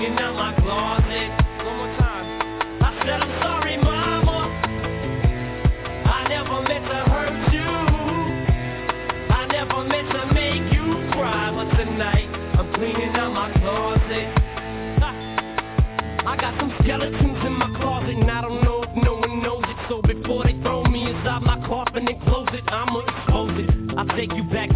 cleaning out my closet. One more time. I said I'm sorry, mama. I never meant to hurt you. I never meant to make you cry. But tonight, I'm cleaning out my closet. I got some skeletons in my closet, and I don't know if no one knows it. So before they throw me inside my coffin and close it, I'ma expose it. I'll take you back